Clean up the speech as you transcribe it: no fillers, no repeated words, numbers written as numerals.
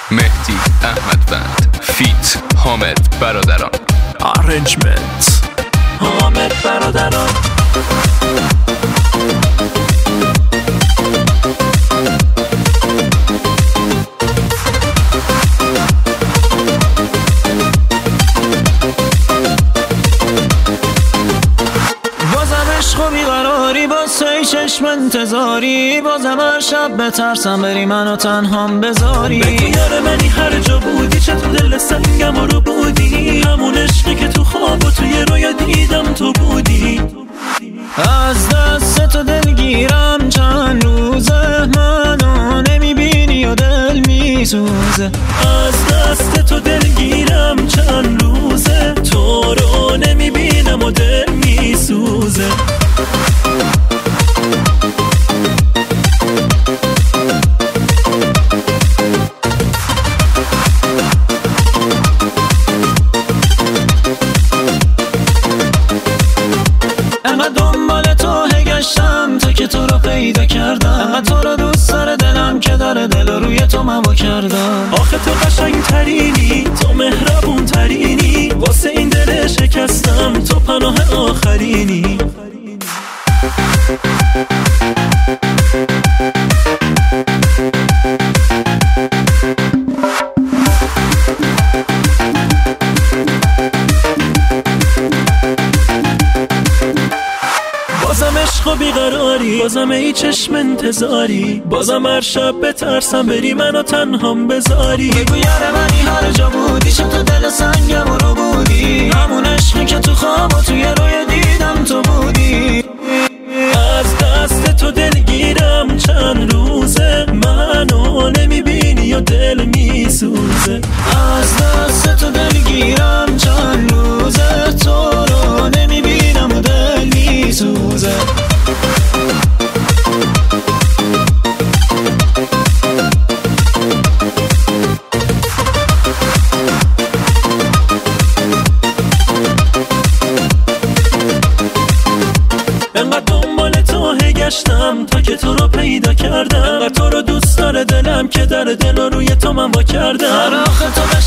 مهدی احمدوند فیت حامد برادران. ارنجمنت حامد برادران. عشق و بیقراری با سی چشم انتظاری، بازم هر شب بترسم بری منو تنهام بذاری. بگو یار منی هر جا بودی، چه تو دل سنگم رو بودی، همون عشقی که تو خواب و توی رویا دیدم تو بودی. از دست تو دلگیرم چند روزه، منو نمیبینی و دل میسوزه. از دست تو دلگیرم چند روزه، تو رو نمیبینم و دل میسوزه. انقدر دنبال تو گشتم تا که تو رو پیدا کردم، انقدر تو رو دوست داره دلم که داره دل روی تو موا کردم. آخه تو قشنگ ترینی، تو مهربون ترینی، واسه این دل شکستم تو پناه آخرینی. بازم عشق و بیقراری، بازم ای چشم انتظاری، بازم هر شب بترسم بری منو تنهام بذاری. بگو یار منی هر جا بودی، چه تو دل سنگم رو بودی، همون عشقی که تو خواب و توی روی دیدم تو بودی. از دست تو دلگیرم چند روزه، منو نمیبینی و دل میسوزه. از دست تو دلگیرم چند روزه، تو رو نمیبینم و دل میسوزه. انقدر دنبال تو گشتم تا که تو رو پیدا کردم، انقدر تو رو دوست داره دلم که در دل روی تو من وا کردم. آخه تو